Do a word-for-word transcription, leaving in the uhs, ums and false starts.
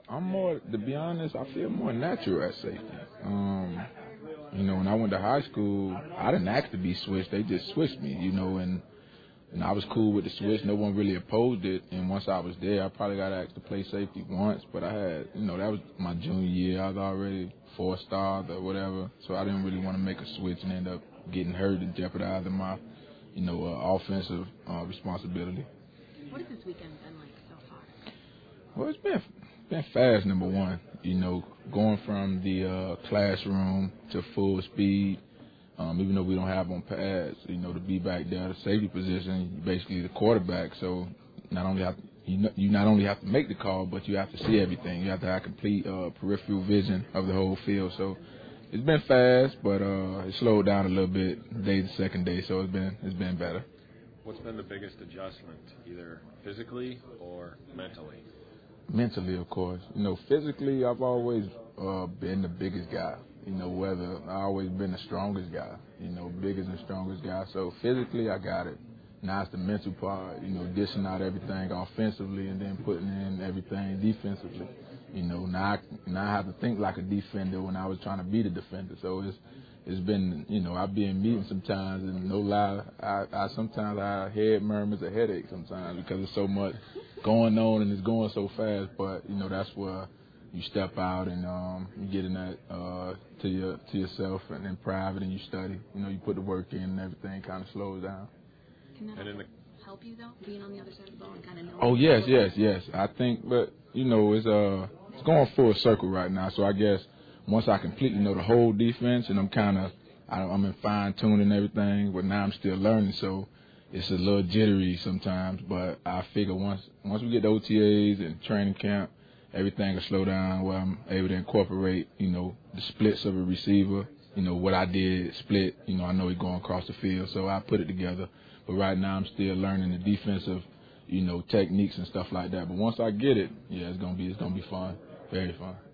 I'm more, to be honest, I feel more natural at safety. Um, you know, when I went to high school, I didn't ask to be switched. They just switched me, you know, and, and I was cool with the switch. No one really opposed it. And once I was there, I probably got asked to play safety once, but I had, you know, that was my junior year. I was already four-star or whatever, so I didn't really want to make a switch and end up getting hurt and jeopardizing my, you know, uh, offensive uh, responsibility. What has this weekend been like so far? Well, it's been been fast, number one. You know, going from the uh, classroom to full speed, um, even though we don't have on pads, you know, to be back there, the safety position, you're basically the quarterback. So not only have you, know, you not only have to make the call, but you have to see everything. You have to have complete uh, peripheral vision of the whole field. So it's been fast, but uh, it slowed down a little bit day to second day. So it's been it's been better. What's been the biggest adjustment, either physically or mentally? Mentally, of course. You know, physically, I've always uh, been the biggest guy. You know, whether I've always been the strongest guy. You know, biggest and strongest guy. So physically, I got it. Now it's the mental part. You know, dishing out everything offensively and then putting in everything defensively. You know, now I, now I have to think like a defender when I was trying to be the defender. So it's it's been, you know, I be in meetings sometimes and no lie, I, I sometimes I have head murmurs, a headache sometimes because there's so much going on and it's going so fast. But you know, that's where you step out and um, you get in that uh, to your to yourself and in private and you study. You know, you put the work in and everything kind of slows down. Can that also help you though, being on the other side of the ball and kind of knowing? Oh yes, yes, yes. I think, but you know, it's uh, it's going full circle right now. So I guess once I completely know the whole defense and I'm kind of, I'm in fine tuning everything, but now I'm still learning. So it's a little jittery sometimes. But I figure once once we get the O T As and training camp, everything will slow down where I'm able to incorporate, you know, the splits of a receiver. You know, what I did split, you know, I know he's going across the field, so I put it together. But right now I'm still learning the defensive, you know, techniques and stuff like that. But once I get it, yeah, it's gonna be it's gonna be fun, very fun.